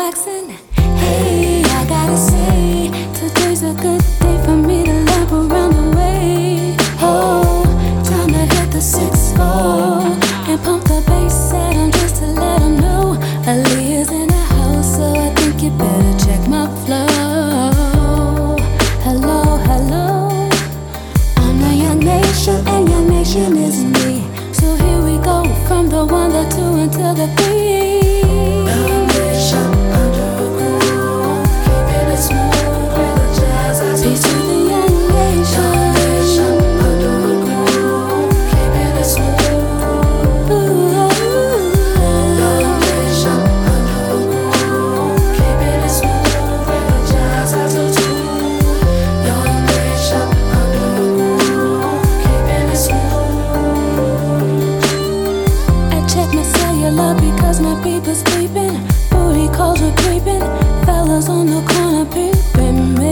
relaxing. Hey, I gotta say, today's a good day for me to lap around the way. Oh, time to hit the 6-4 and pump the bass at 'em just to let 'em know Aaliyah's in the house, so I think you better check my flow. Hello, hello, I'm the Young Nation and Young Nation is me. So here we go, from the 1, the 2, until the 3. Young Nation under a groove, keeping it smooth with the jazz. Peace to the Young Nation. Young Nation under a groove, keeping it smooth. Young Nation under a groove, keeping it smooth with the jazz. Young Nation under a groove, keeping it smooth. I check my cellular because my people's sleeping. Booty calls are creeping. Fellas on the corner peeping me.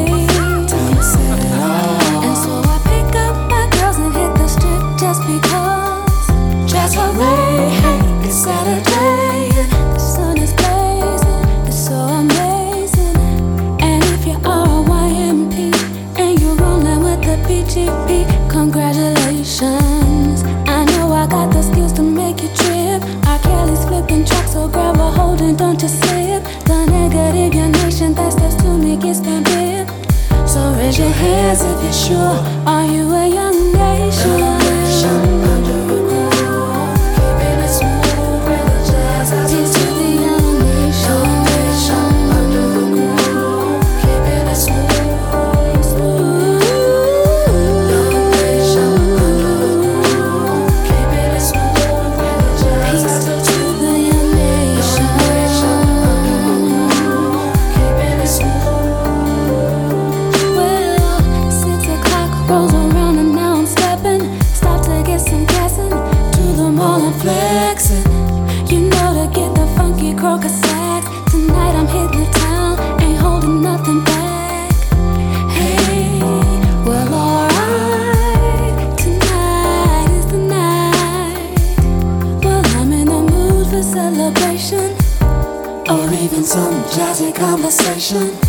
And so I pick up my girls and hit the strip just because. Just hooray, hey, it's Saturday. The sun is blazing, it's so amazing. And if you are a YMP and you're rolling with the PGP, congratulations. I know I got the skills to make you trip. R. Kelly's flipping tracks, so grab a hold and don't just slip. The negative Young Nation that steps to me gets that bit. So raise your hands if you're sure. Are you a Young Nation? Young Nation under a groove, keeping it smooth with the jazz. Peace to the Young Nation. Young Nation under a groove, keeping it smooth. Young Nation under a groove, keeping it smooth with the jazz. Peace to the Young Nation. Keeping it smooth. Well, 6 o'clock rolls around and now I'm stepping. Stop to get some gassing. To the mall and flexing. You know to get the funky croaker sax. Tonight I'm hitting the town, ain't holding nothing back. Hey, well alright, tonight is the night. Well, I'm in the mood for celebration, or even some jazzy conversation.